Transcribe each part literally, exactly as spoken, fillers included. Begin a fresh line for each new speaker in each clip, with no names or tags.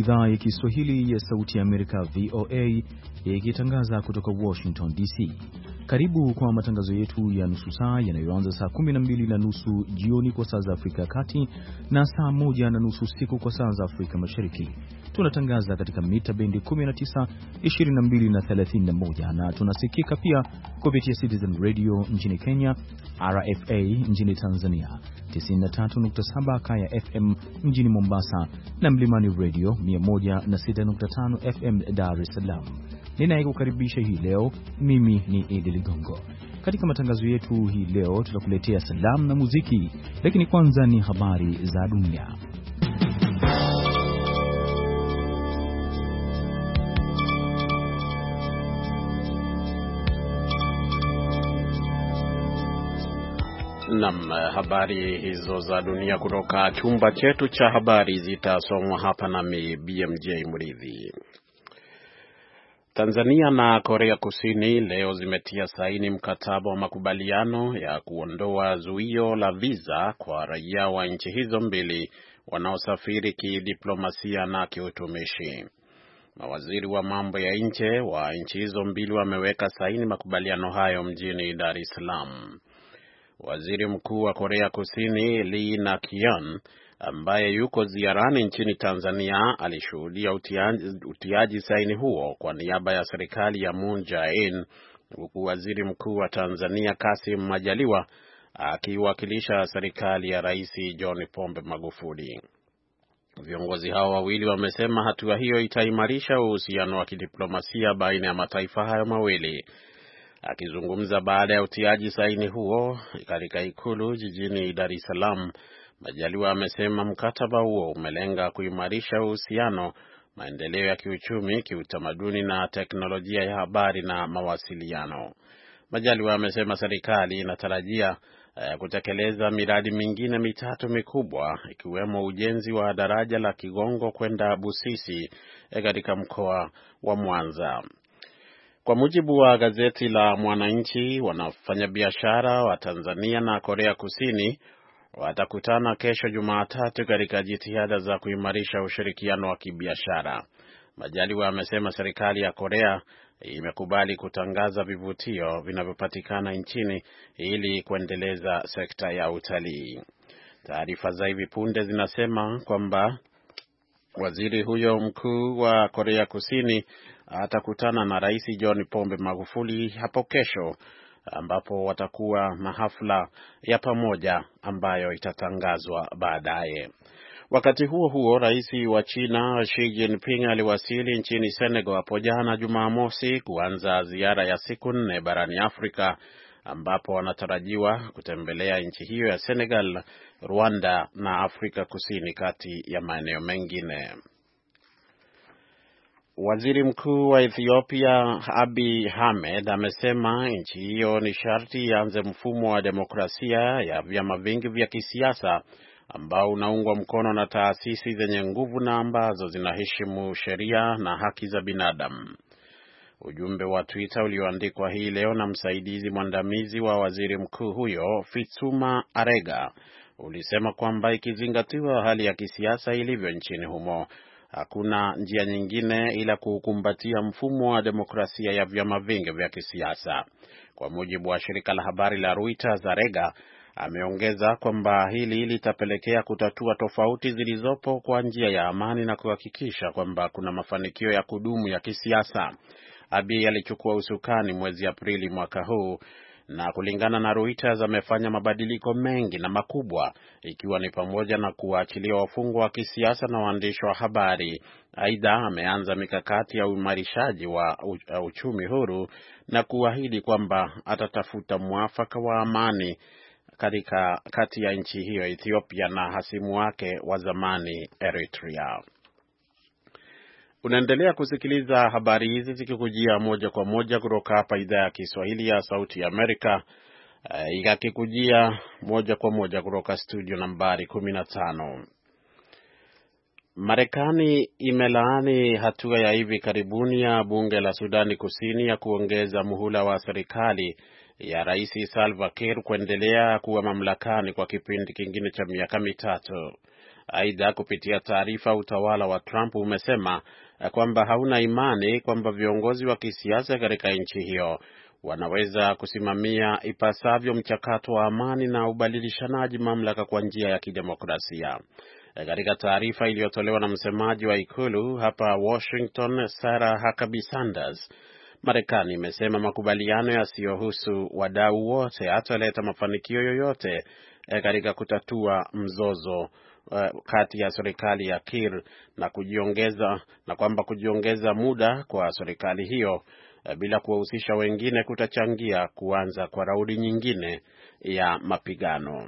idhaa ya Kiswahili ya Sauti ya Amerika V O A ikitangaza kutoka Washington D C. Karibu kwa matangazo yetu ya nusu saa yanayoanza saa kumi na mbili na nusu jioni kwa saa za Afrika ya Kati na saa moja na nusu usiku kwa saa za Afrika Mashariki. Tunatangaza katika mita bendi kumi na tisa, ishirini na mbili na thelathini na moja na tunasikika pia kupitia Citizen Radio nchini Kenya, R F A nchini Tanzania, tisini na tatu nukta saba Kaya F M mjini Mombasa na Mlimani Radio mia moja na sita nukta tano F M Dar es Salaam. Ninayekukaribisha hii leo mimi ni Idi Ligongo. Katika matangazo yetu hii leo tutakuletea salamu na muziki, lakini kwanza ni habari za dunia.
Naam, habari hizo za dunia kutoka chumba chetu cha habari zitasomwa hapa na B M J Mridhi. Tanzania na Korea Kusini leo zimetia saini mkataba wa makubaliano ya kuondoa zuio la visa kwa raia wa nchi hizo mbili wanaosafiri kidiplomasia na kiutumishi. Mawaziri wa mambo ya nje wa nchi hizo mbili wameweka saini makubaliano hayo mjini Dar es Salaam. Waziri Mkuu wa Korea Kusini Lee Nak-yeon ambaye yuko ziarani nchini Tanzania alishuhudia utiaji, utiaji saini huo kwa niaba ya serikali ya Moon Jae-in, huku Waziri Mkuu wa Tanzania Kassim Majaliwa akiwakilisha serikali ya Rais John Pombe Magufuli. Viongozi hao wawili wamesema hatua hiyo itaimarisha uhusiano wa kidiplomasia baina ya mataifa hayo mawili. Akizungumza baada ya utiaji saini huo katika ikulu jijini Dar es Salaam, Majaliwa amesema mkataba huo umelenga kuimarisha uhusiano, maendeleo ya kiuchumi, kiutamaduni na teknolojia ya habari na mawasiliano. Majaliwa amesema serikali inatarajia eh, kutekeleza miradi mingine mitatu mikubwa ikiwemo ujenzi wa daraja la Kigongo kwenda Busisi eh, katika mkoa wa Mwanza. Kwa mujibu wa gazeti la Mwananchi, wanafanyabiashara wa Tanzania na Korea Kusini watakutana kesho Jumatatu katika jitihada za kuimarisha ushirikiano wa kibiashara. Majaliwa amesema serikali ya Korea imekubali kutangaza vivutio vinavyopatikana nchini ili kuendeleza sekta ya utalii. Taarifa za hivi punde zinasema kwamba waziri huyo mkuu wa Korea Kusini atakutana na Rais John Pombe Magufuli hapo kesho, ambapo watakuwa na hafla ya pamoja ambayo itatangazwa baadaye. Wakati huo huo, Rais wa China Xi Jinping aliwasili nchini Senegal hapo jana Jumamosi kuanza ziara ya siku nne barani Afrika, ambapo anatarajiwa kutembelea nchi hiyo ya Senegal, Rwanda na Afrika Kusini kati ya maeneo mengine. Waziri Mkuu wa Ethiopia Abiy Ahmed amesema nchi hiyo ni sharti ianze mfumo wa demokrasia ya vyama vingi vya kisiasa ambao unaungwa mkono na taasisi zenye nguvu na ambazo zinaheshimu sheria na haki za binadamu. Ujumbe wa Twitter ulioandikwa hii leo na msaidizi mwandamizi wa waziri mkuu huyo Fitsuma Arega ulisema kwamba ikizingatiwa hali ya kisiasa ilivyo nchini humo, hakuna njia nyingine ila kukumbatia mfumo wa demokrasia ya vyama vingi vya kisiasa. Kwa mujibu wa shirika la habari la Reuters, Arega ameongeza kwamba hili litapelekea kutatua tofauti zilizopo kwa njia ya amani na kuhakikisha kwamba kuna mafanikio ya kudumu ya kisiasa. Abiy alichukua usukani mwezi Aprili mwaka huu na kulingana na Reuters amefanya mabadiliko mengi na makubwa, ikiwa ni pamoja na kuachilia wafungwa wa kisiasa na waandishi wa habari. Aidha, ameanza mikakati ya uimarishaji wa uchumi huru na kuahidi kwamba atatafuta mwafaka wa amani katika kati ya nchi hiyo Ethiopia na hasimu wake wa zamani Eritrea. Unaendelea kusikiliza habari hizi zikikujia moja kwa moja kutoka hapa idhaa ya Kiswahili ya Sauti ya Amerika, uh, ikikujia moja kwa moja kutoka studio nambari kumi na tano. Marekani imelaani hatua ya hivi karibuni ya bunge la Sudani Kusini ya kuongeza muhula wa serikali ya Rais Salva Kiir kuendelea kuwa mamlakani kwa kipindi kingine cha miaka mitatu. Aidha, kupitia taarifa, utawala wa Trump umesema kwamba hauna imani kwamba viongozi wa kisiasa katika nchi hiyo wanaweza kusimamia ipasavyo mchakato wa amani na ubadilishanaji mamlaka kwa njia ya kidemokrasia. Katika taarifa iliyotolewa na msemaji wa ikulu hapa Washington, Sarah Huckabee Sanders, Marekani imesema makubaliano yasiyohusu wadau wote hataleta mafanikio yoyote katika kutatua mzozo Uh, kati ya serikali ya Kiir na kujiongeza na kwamba kujiongeza muda kwa serikali hiyo uh, bila kuwahusisha wengine kutachangia kuanza kwa raundi nyingine ya mapigano.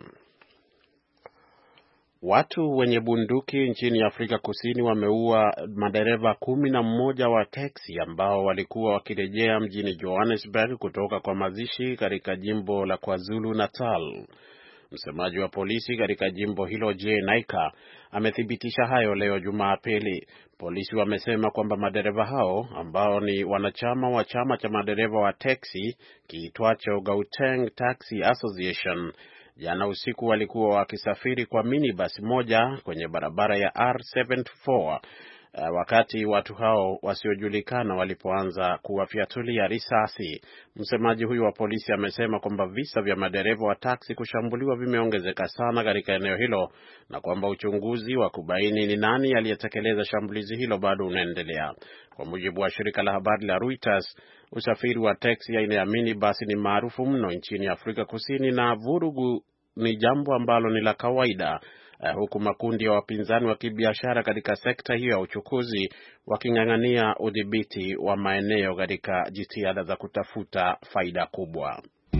Watu wenye bunduki nchini Afrika Kusini wameua madereva kumi na mmoja wa teksi ambao walikuwa wakirejea mjini Johannesburg kutoka kwa mazishi katika jimbo la KwaZulu Natal. Msemaji wa polisi katika jimbo hilo, Jay Naika, amethibitisha hayo leo Jumapili. Polisi wamesema kwamba madereva hao ambao ni wanachama wa chama cha madereva wa teksi kiitwacho Gauteng Taxi Association, jana usiku walikuwa wakisafiri kwa minibus moja kwenye barabara ya R seventy-four wakati watu hao wasiojulikana walipoanza kuwafyatulia risasi. Msemaji huyu wa polisi amesema kwamba visa vya madereva wa taksi kushambuliwa vimeongezeka sana katika eneo hilo na kwamba uchunguzi wa kubaini ni nani aliyetekeleza shambulizi hilo bado unaendelea. Kwa mujibu wa shirika la habari la Reuters, usafiri wa taksi aina ya minibus ni maarufu mno nchini Afrika Kusini na vurugu ni jambo ambalo ni la kawaida. Uh, huku makundi ya wapinzani wa kibiashara katika sekta hiyo ya uchukuzi waking'ang'ania udhibiti wa maeneo katika jitihada za kutafuta faida kubwa.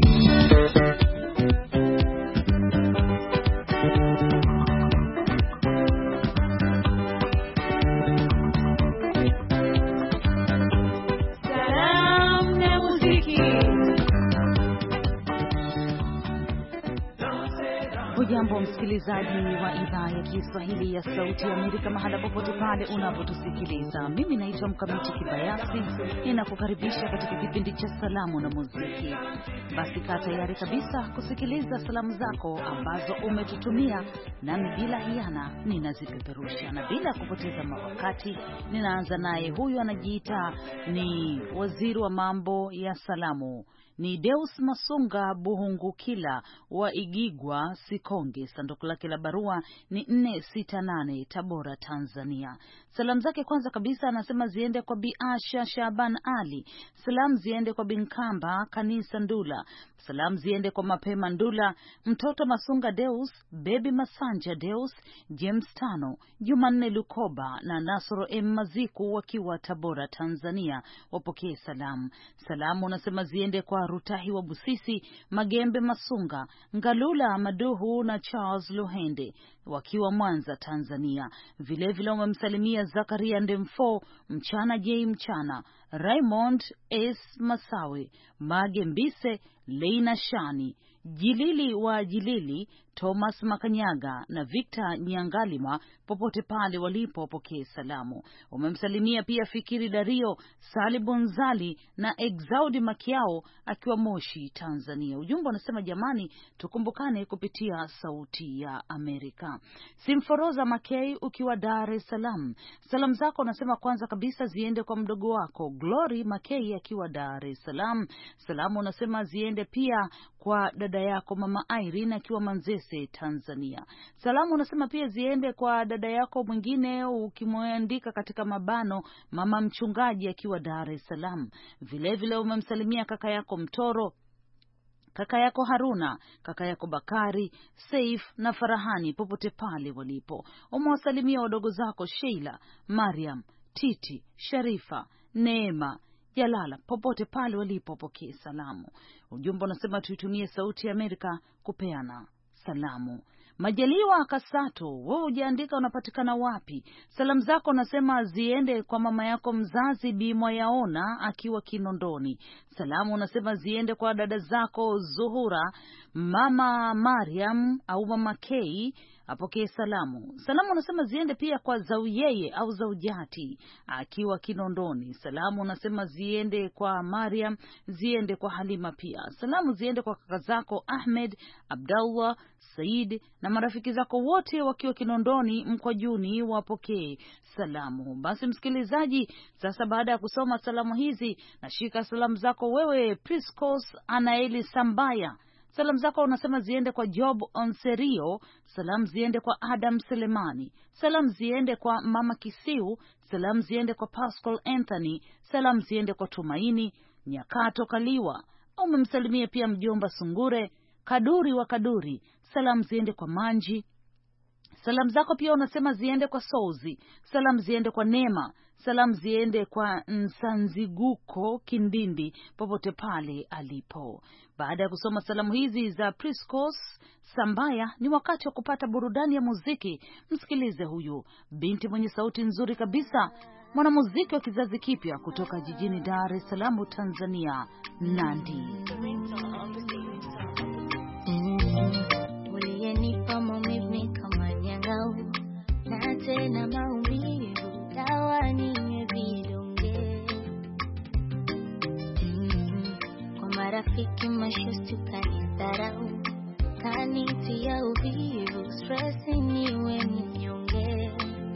Hujambo msikilizaji wa idhaa ya Kiswahili ya Sauti ya Amerika mahala popote pale unapotusikiliza. Mimi naitwa Mkamiti Kibayasi, ninakukaribisha katika kipindi cha salamu na muziki. Basi kaa tayari kabisa kusikiliza salamu zako ambazo umetutumia, nami bila hiana ninazipeperusha. Na bila kupoteza wakati, ninaanza naye. Huyu anajiita ni waziri wa mambo ya salamu, ni Deus Masunga Buhungukila wa Igigwa Sikonge. Sanduku lake la barua ni nne sita nane Tabora, Tanzania. Salamu zake kwanza kabisa anasema ziende kwa Bi Asha Shaban Ali. Salamu ziende kwa Binkamba Kanisa Ndula. Salamu ziende kwa Mapema Ndula, Mtoto Masunga Deus, Baby Masanja Deus, James Tano, Jumanne Lukoba na Nasoro M Maziku wakiwa Tabora, Tanzania. Wapokee salamu. Salamu unasema ziende kwa Rutahi wa Busisi, Magembe Masunga, Ngalula Maduhu na Charles Luhende wakiwa Mwanza, Tanzania. Vile vile umemsalimia Zakaria Ndemfo, Mchana J Mchana, Raymond S Masawe, Mage Mbise, Leina Shani, Jilili wa Jilili, Thomas Makanyaga na Victor Nyangalima popote pale walipo pokee salamu. Umemsalimia pia Fikiri Dario, Salibonzali na Exaudi Makiao akiwa Moshi, Tanzania. Ujumbe unasema jamani, tukumbukane kupitia Sauti ya Amerika. Simforoza Makei ukiwa Dar es Salaam. Salamu zako unasema kwanza kabisa ziende kwa mdogo wako Glory Makei akiwa Dar es Salaam. Salamu unasema ziende pia kwa dada yako Mama Irene akiwa Manzese, Tanzania. Salamu unasema pia ziende kwa dada yako mwingine ukimwandika katika mabano Mama Mchungaji akiwa Dar es Salaam. Vile vile umemsalimia kaka yako Mtoro, kaka yako Haruna, kaka yako Bakari, Saif na Farahani popote pale walipo. Umewasalimia wadogo zako Sheila, Mariam, Titi, Sharifa, Neema, Jalala popote pale walipopokea salamu. Ujumbe unasema tuitumie Sauti ya Amerika kupeana salamu. Majaliwa Kasato, wewe hujaandika unapatikana wapi? Salamu zako unasema ziende kwa mama yako mzazi Bimwa Yaona akiwa Kinondoni. Salamu unasema ziende kwa dada zako Zuhura, Mama Mariam au Mama Kei, apokee salamu. Salamu unasema ziende pia kwa Zauyeye au Zaujati akiwa Kinondoni. Salamu unasema ziende kwa Mariam, ziende kwa Halima pia. Salamu ziende kwa kaka zako Ahmed, Abdallah, Said na marafiki zako wote wakiwa Kinondoni Mkwajuni, wapokee salamu. Basi msikilizaji, sasa baada ya kusoma salamu hizi, nashika salamu zako wewe Priscos Anaeli Sambaya. Salamu zako unasema ziende kwa Job Onserio, salamu ziende kwa Adam Selemani, salamu ziende kwa Mama Kisiu, salamu ziende kwa Pascal Anthony, salamu ziende kwa Tumaini Nyakato Kaliwa. Umemsalimia pia mjomba Sungure Kaduri wa Kaduri, salamu ziende kwa Manji. Salamu zako pia unasema ziende kwa Souzi, salamu ziende kwa Nema, salamu ziende kwa Nsanziguko Kindindi popote pale alipo. Baada ya kusoma salamu hizi za Priscos Sambaya, ni wakati wa kupata burudani ya muziki. Msikilize huyu binti mwenye sauti nzuri kabisa, mwanamuziki wa kizazi kipya kutoka jijini Dar es Salaam, Tanzania, Nandi.
Uliyenipa maumivu kama nyangau, na tena maumivu dawa niwe vidonge. Mm, kwa marafiki mashosti ukanidharau, kanitia uvivu, stress niwe mnyonge.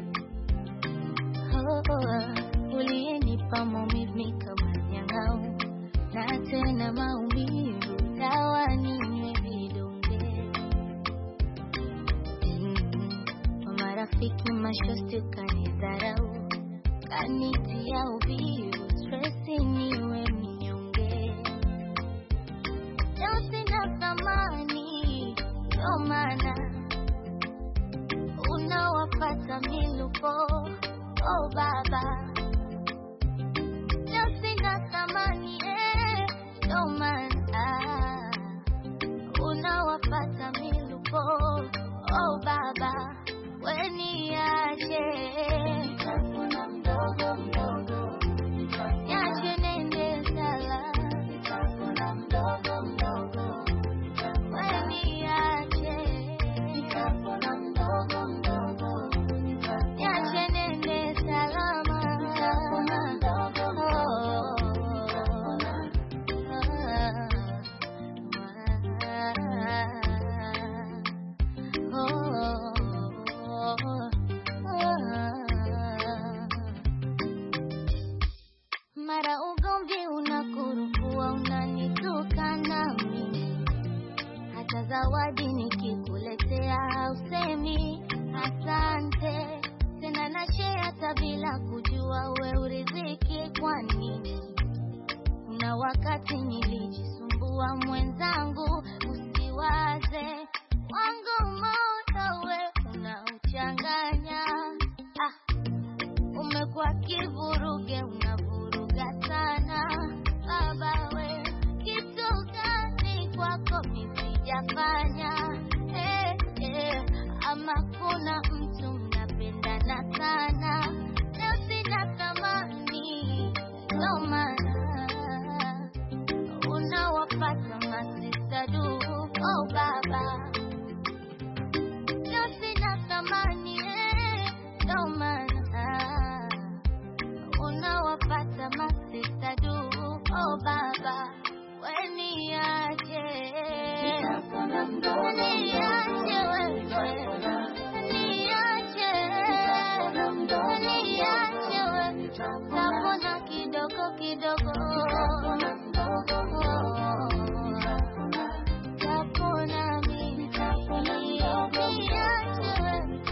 Oh, oh, uliyenipa maumivu kama nyangau, na tena maumivu dawa niwe vidonge. Mm, kwa marafiki mashosti ukanidharau, kanitia uvivu, stress niwe mnyonge. Leo sina thamani, ndo maana unawapata miluko. Oh baba, leo sina thamani, eh, ndo maana unawapata miluko. Oh baba, weni aje nitafuna mdogo mdogo, niache nende sala nitafuna mdogo mdogo, weni aje nitafuna mdogo mdogo, niache nende salama nitafuna mdogo mdogo. Mara ugomvi unakurukua, unanituka nami, hata zawadi nikikuletea usemi asante. Tena nashare hata bila kujua we uriziki kwa nini. Kuna wakati nilijisumbua mwenzangu, usiwaze wangu moyo we unauchanganya. Ah, umekuwa kivuruge, unavuruga sana. Baba we, kitu gani kwako mimi sijafanya? Eh, eh, ama kuna mtu mnapendana sana. Leo sina thamani, ndo maana unawapata masista du. Oh baba, leo sina thamani, eh, ndo maana unawapata masista du. Oh baba, weni aje nitafuna mdogo, niache wewe, niache niache wewe, tapona kidogo kidogo, tapona mimi, niache wewe.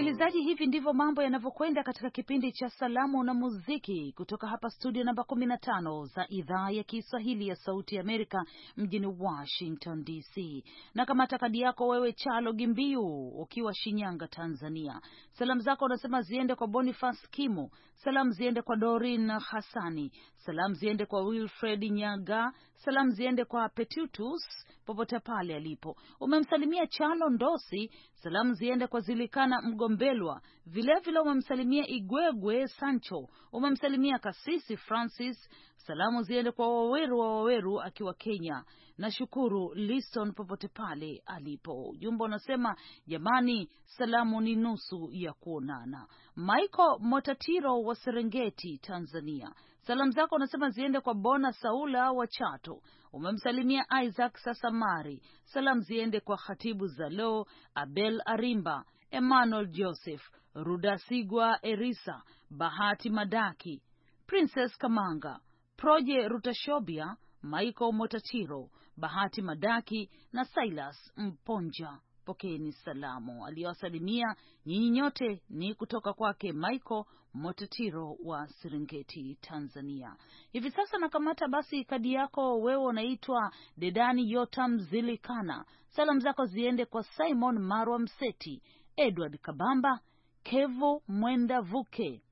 Msikilizaji, hivi ndivyo mambo yanavyokwenda katika kipindi cha salamu na muziki kutoka hapa studio namba kumi na tano za idhaa ya Kiswahili ya Sauti ya Amerika mjini Washington D C. Na kama takadi yako wewe Chalo Gimbiu ukiwa Shinyanga, Tanzania. Salamu zako unasema ziende kwa Boniface Kimo, salamu ziende kwa Dorin Hassani, salamu ziende kwa Wilfred Nyaga, salamu ziende kwa Petutus popote pale alipo. Umemsalimia Chalo Ndosi, salamu ziende kwa Zilikana Mgombelwa, vile vile umemsalimia Igwegwe Sancho, umemsalimia Kasisi Francis, salamu ziende kwa Waweru wa Waweru akiwa Kenya, na Shukuru Liston popote pale alipo. Ujumbe unasema jamani, salamu ni nusu ya kuonana. Michael Motatiro wa Serengeti, Tanzania, salamu zako unasema ziende kwa Bona Saula wa Chato, umemsalimia Isaac Sasamari, salamu ziende kwa Khatibu Zalo, Abel Arimba, Emmanuel Joseph, Rudasigwa Erisa, Bahati Madaki, Princess Kamanga, Proje Rutashobia, Michael Motatiro, Bahati Madaki na Silas Mponja. Pokeeni salamu. Aliyowasalimia nyinyi nyote ni kutoka kwake Michael Motatiro wa Serengeti, Tanzania. Hivi sasa nakamata basi kadi yako, wewe unaitwa Dedani Yotam Zilikana. Salamu zako ziende kwa Simon Marwa Mseti, Edward Kabamba, Kevo Mwenda Vuke.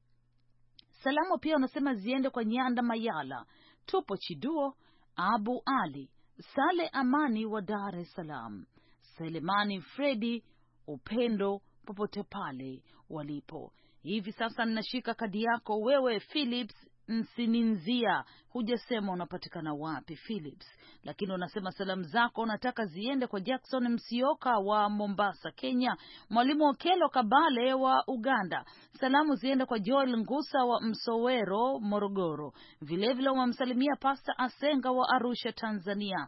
Salamu pia unasema ziende kwa Nyanda Mayala, Tupo Chiduo, Abu Ali, Sale Amani wa Dar es Salaam, Selemani Fredi, Upendo popote pale walipo. Hivi sasa ninashika kadi yako wewe Philips Nsininzia. Hujasema unapatikana wapi Philips, lakini unasema salamu zako unataka ziende kwa Jackson Msioka wa Mombasa, Kenya, Mwalimu Okelo Kabale wa Uganda. Salamu ziende kwa Joel Ngusa wa Msowero, Morogoro. Vile vile umemsalimia Pastor Asenga wa Arusha, Tanzania,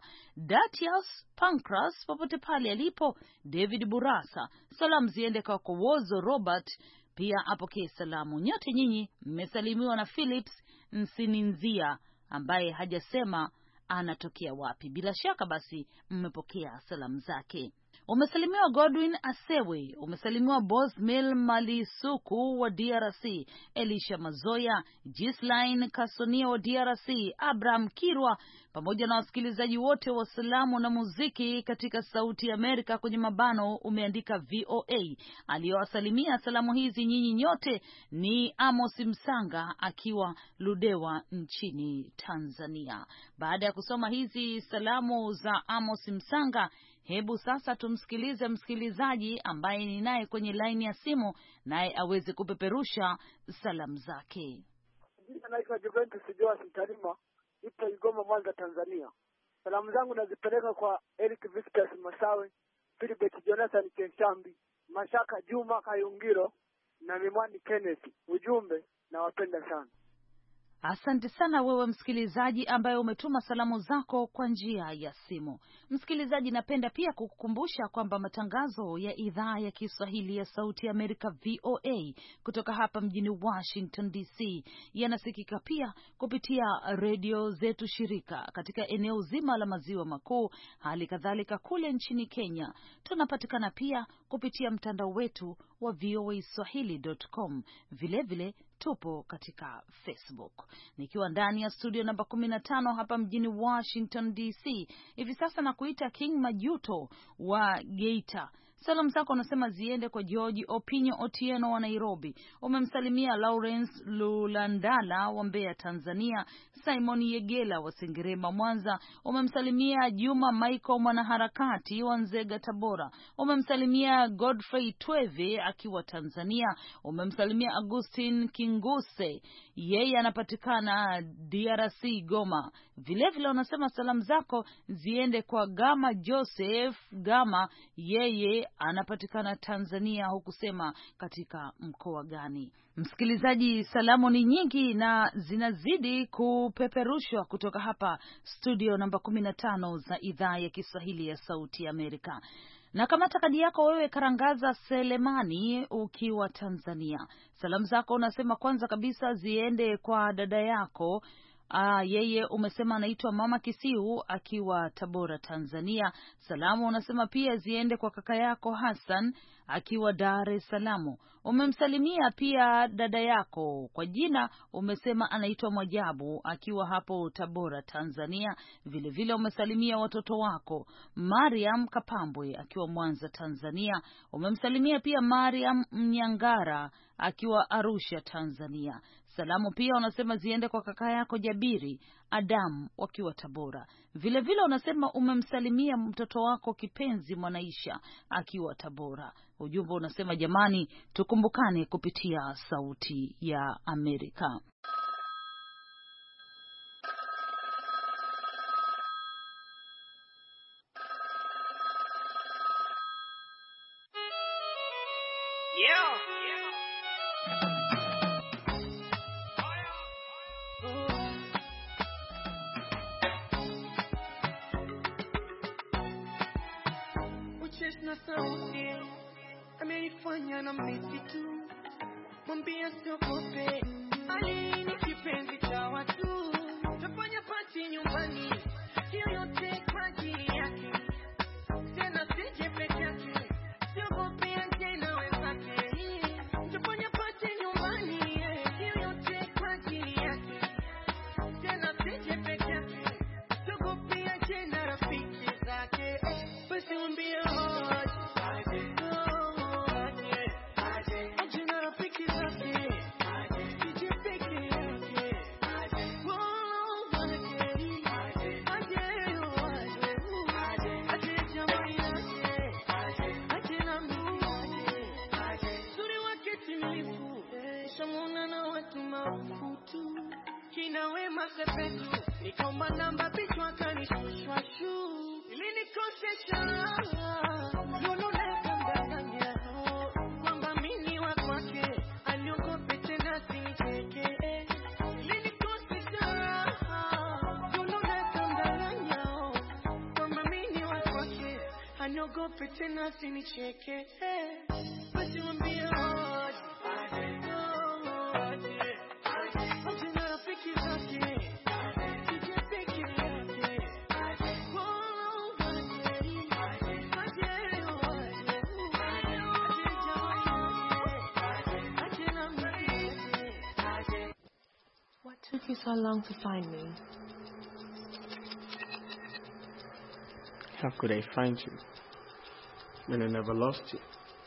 Datius Pancras popote pale alipo, David Burasa. Salamu ziende kwa Kowozo Robert, pia apokee salamu. Nyote nyinyi mmesalimiwa na Philips Nsininzia ambaye hajasema anatokea wapi. Bila shaka basi mmepokea salamu zake. Umesalimiwa Godwin Asewe, umesalimiwa Bosmil Malisuku wa D R C, Elisha Mazoya, Gislaine Kasonia wa D R C, Abraham Kirwa, pamoja na wasikilizaji wote wa salamu na muziki katika Sauti ya Amerika kwenye mabano umeandika V O A. Aliyowasalimia salamu hizi nyinyi nyote ni Amos Msanga akiwa Ludewa nchini Tanzania. Baada ya kusoma hizi salamu za Amos Msanga, hebu sasa tumsikilize msikilizaji ambaye ni naye kwenye laini ya simu, naye aweze kupeperusha salamu zake.
Jina naitwa Juventus Joas Tarima, ipo Igoma, Mwanza, Tanzania. Salamu zangu nazipeleka kwa Eric Victor Masawe, Philibert Jonathan Kenshambi, Mashaka Juma Kayungiro na Mimwani Kenneth. Ujumbe, nawapenda sana.
Asante sana wewe msikilizaji ambaye umetuma salamu zako kwa njia ya simu. Msikilizaji, napenda pia kukukumbusha kwamba matangazo ya idhaa ya Kiswahili ya Sauti ya Amerika V O A kutoka hapa mjini Washington D C yanasikika pia kupitia redio zetu shirika katika eneo zima la maziwa makuu, hali kadhalika kule nchini Kenya. Tunapatikana pia kupitia mtandao wetu wa v o a swahili dot com. Vile vile tupo katika Facebook. Nikiwa ndani ya studio namba kumi na tano hapa mjini Washington D C. Hivi sasa na kuita King Majuto wa Geita. Salamu zako unasema ziende kwa George Opinyo Otieno wa Nairobi. Umemsalimia Lawrence Lulandala wa Mbeya, Tanzania, Simon Yegela wa Sengerema, Mwanza. Umemsalimia Juma Michael mwanaharakati wa Nzega, Tabora. Umemsalimia Godfrey Tweve akiwa Tanzania. Umemsalimia Agustin Kinguse, yeye anapatikana D R C Goma. Vile vile unasema salamu zako ziende kwa Gama Joseph Gama, yeye anapatikana Tanzania, hukusema katika mkoa gani. Msikilizaji, salamu ni nyingi na zinazidi kupeperushwa kutoka hapa studio namba kumi na tano za idhaa ya Kiswahili ya Sauti ya Amerika. Na kamata kadi yako wewe Karangaza Selemani ukiwa Tanzania. Salamu zako unasema kwanza kabisa ziende kwa dada yako. Ah, yeye umesema anaitwa Mama Kisiu akiwa Tabora, Tanzania. Salamu unasema pia ziende kwa kaka yako Hassan akiwa Dar es Salaam. Umemsalimia pia dada yako kwa jina, umesema anaitwa Mwajabu akiwa hapo Tabora, Tanzania. Vile vile umesalimia watoto wako Mariam Kapambwe akiwa Mwanza, Tanzania. Umemsalimia pia Mariam Mnyangara akiwa Arusha, Tanzania. Salamu pia unasema ziende kwa kaka yako Jabiri Adam wakiwa Tabora. Vile vile unasema umemsalimia mtoto wako kipenzi Mwanaisha akiwa Tabora. Ujumbe unasema jamani, tukumbukane kupitia Sauti ya Amerika.
Yeah. Na sauti amenifanya na msitu, mwambia siogope, Ali ni kipenzi cha watu, tafanya pati nyumbani, hiyo yote kwa ajili yake, tena sije peke yake, siogope anje na wenzake, tafanya pati nyumbani, hiyo yote kwa ajili yake, tena sije peke yake, siogope anje na rafiki zake, basi mwambie nikoma namba bichwa kanishwa shu ili nikosesha lolo na kambanganya kwamba mimi wa kwake aliogope tena sinicheke ili nikosesha lolo na kambanganya kwamba mimi wa kwake aliogope tena sinicheke basi mwambie
took you so long to find me?
How could I find you when I never lost you?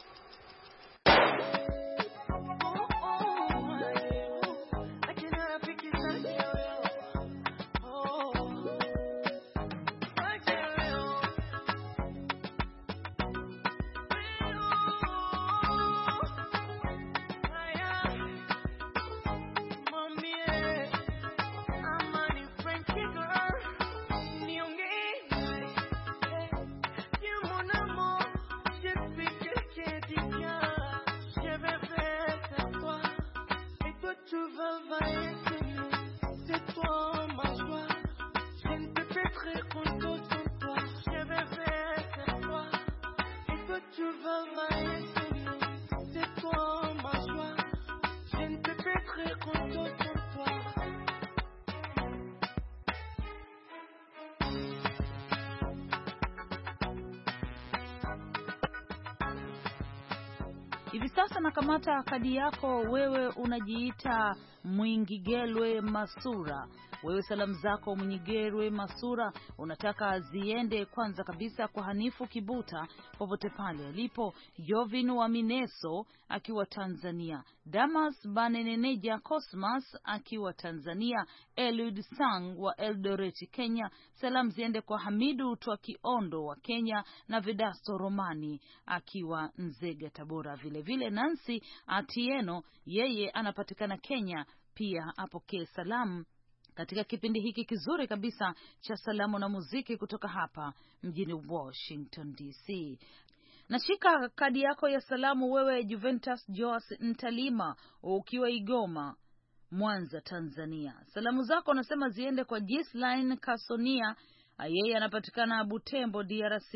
Hivi sasa nakamata kadi yako, wewe unajiita Mwingigelwe Masura. Wewe salamu zako Mwingigelwe Masura unataka ziende kwanza kabisa kwa Hanifu Kibuta popote pale alipo, Jovin wa Mineso akiwa Tanzania, Damas Baneneneja Cosmas akiwa Tanzania, Eliud Sang wa Eldoret Kenya. Salamu ziende kwa Hamidu Twakiondo wa Kenya na Vedasto Romani akiwa Nzega Tabora. Vile vile Nancy Atieno, yeye anapatikana Kenya, pia apokee salamu katika kipindi hiki kizuri kabisa cha salamu na muziki kutoka hapa mjini Washington D C. Nashika kadi yako ya salamu, wewe Juventus Joas Ntalima ukiwa Igoma, Mwanza, Tanzania. Salamu zako nasema ziende kwa Gisline Kasonia, yeye anapatikana Butembo D R C.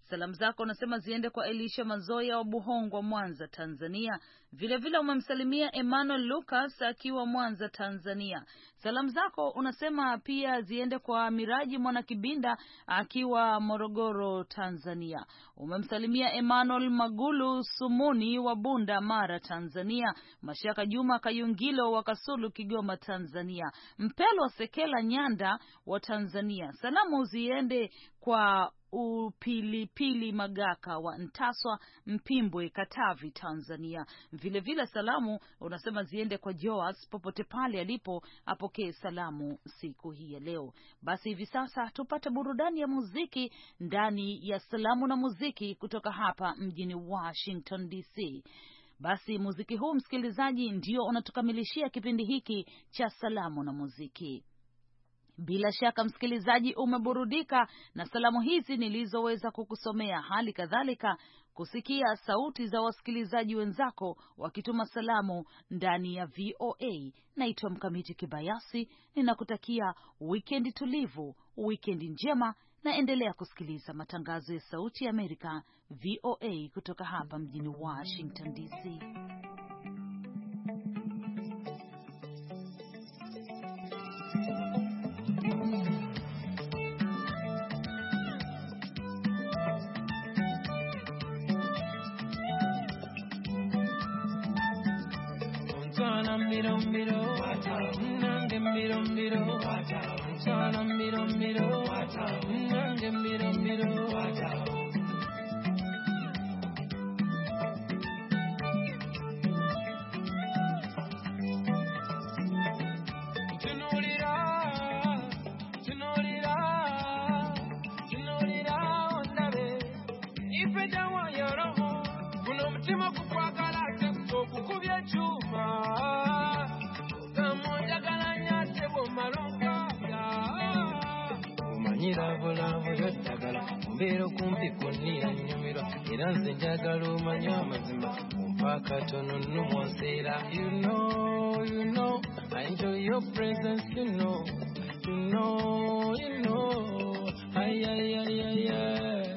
Salamu zako unasema ziende kwa Elisha Mazoya wa Buhongwa, Mwanza, Tanzania. Vile vile umemsalimia Emmanuel Lucas akiwa Mwanza, Tanzania. Salamu zako unasema pia ziende kwa Miraji Mwanakibinda akiwa Morogoro, Tanzania. Umemsalimia Emmanuel Magulu Sumuni wa Bunda, Mara, Tanzania. Mashaka Juma Kayungilo wa Kasulu, Kigoma, Tanzania. Mpelwa Sekela Nyanda wa Tanzania. Salamu ziende kwa Upilipili Magaka wa Ntaswa, Mpimbwe, Katavi, Tanzania. Vile vile salamu unasema ziende kwa Joas popote pale alipo, apokee salamu siku hii ya leo. Basi hivi sasa tupate burudani ya muziki ndani ya Salamu na Muziki kutoka hapa mjini Washington D C. Basi muziki huu, msikilizaji, ndio unatukamilishia kipindi hiki cha Salamu na Muziki. Bila shaka msikilizaji, umeburudika na salamu hizi nilizoweza kukusomea, hali kadhalika kusikia sauti za wasikilizaji wenzako wakituma salamu ndani ya V O A. Naitwa Mkamiti Kibayasi, ninakutakia weekend tulivu, weekend njema, na endelea kusikiliza matangazo ya Sauti ya Amerika V O A kutoka hapa mjini Washington D C.
Miro miro, nange miro miro, sana miro miro, nange miro miro. Tunurira, tunurira, tunurira ondabe. Ipenda wa yoroho, kuno mtima kukwagala teko kukubya chuma. Umanyira volavo yotagala mbero kumpi kunira nyumiro iranze njagala umanya amazima mpaka tono numonsera. You know, you know, I enjoy your presence, you know, you know, you know, ay ay ay ay ay.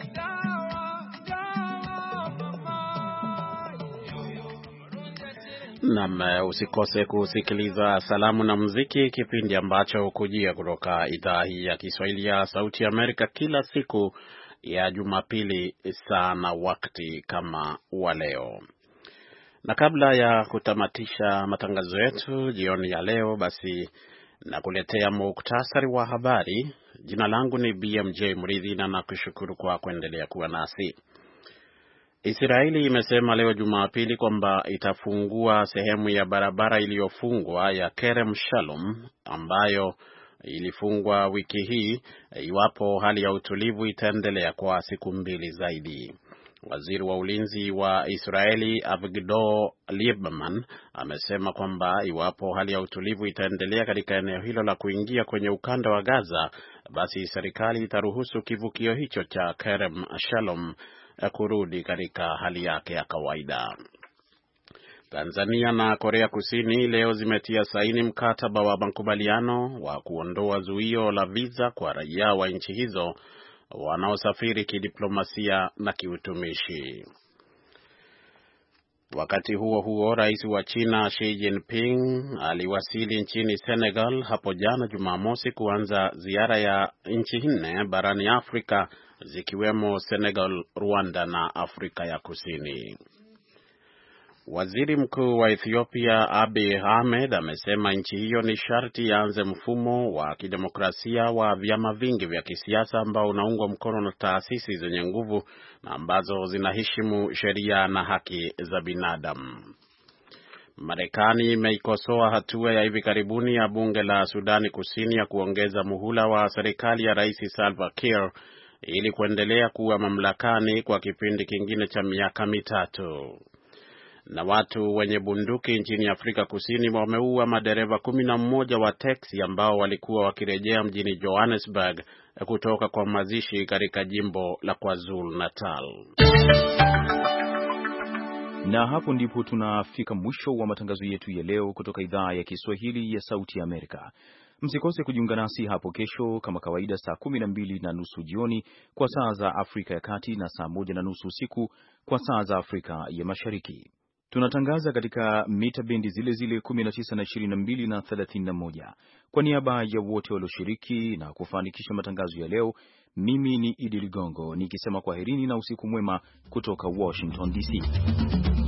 Na usikose kusikiliza Salamu na Muziki, kipindi ambacho hukujia kutoka idhaa hii ya Kiswahili ya Sauti ya Amerika kila siku ya Jumapili sana wakati kama wa leo. Na kabla ya kutamatisha matangazo yetu jioni ya leo, basi nakuletea muktasari wa habari. Jina langu ni B M J Mridhi na nakushukuru kwa kuendelea kuwa nasi. Israeli imesema leo Jumapili kwamba itafungua sehemu ya barabara iliyofungwa ya Kerem Shalom ambayo ilifungwa wiki hii iwapo hali ya utulivu itaendelea kwa siku mbili zaidi. Waziri wa ulinzi wa Israeli Avigdor Lieberman amesema kwamba iwapo hali ya utulivu itaendelea katika eneo hilo la kuingia kwenye ukanda wa Gaza, basi serikali itaruhusu kivukio hicho cha Kerem Shalom kurudi katika hali yake ya kawaida. Tanzania na Korea Kusini leo zimetia saini mkataba wa makubaliano wa kuondoa zuio la visa kwa raia wa nchi hizo wanaosafiri kidiplomasia na kiutumishi. Wakati huo huo, rais wa China Xi Jinping aliwasili nchini Senegal hapo jana Jumamosi kuanza ziara ya nchi nne barani Afrika zikiwemo Senegal, Rwanda na Afrika ya Kusini. Waziri Mkuu wa Ethiopia Abiy Ahmed amesema nchi hiyo ni sharti yaanze mfumo wa kidemokrasia wa vyama vingi vya kisiasa ambao unaungwa mkono na taasisi zenye nguvu na ambazo zinaheshimu sheria na haki za binadamu. Marekani imeikosoa hatua ya hivi karibuni ya bunge la Sudani Kusini ya kuongeza muhula wa serikali ya Rais Salva Kiir ili kuendelea kuwa mamlakani kwa kipindi kingine cha miaka mitatu. Na watu wenye bunduki nchini Afrika Kusini wameua madereva kumi na mmoja wa teksi ambao walikuwa wakirejea mjini Johannesburg kutoka kwa mazishi katika jimbo la KwaZulu Natal.
Na hapo ndipo tunafika mwisho wa matangazo yetu ya leo kutoka idhaa ya Kiswahili ya Sauti ya Amerika. Msikose kujiunga nasi hapo kesho kama kawaida saa kumi na mbili na nusu jioni kwa saa za Afrika ya Kati na saa moja na nusu usiku kwa saa za Afrika ya Mashariki. Tunatangaza katika mita bendi zile zile kumi na tisa na ishirini na mbili na thelathini na moja. Kwa niaba ya wote walioshiriki na kufanikisha matangazo ya leo, mimi ni Idi Ligongo nikisema kwaherini na usiku mwema kutoka Washington D C.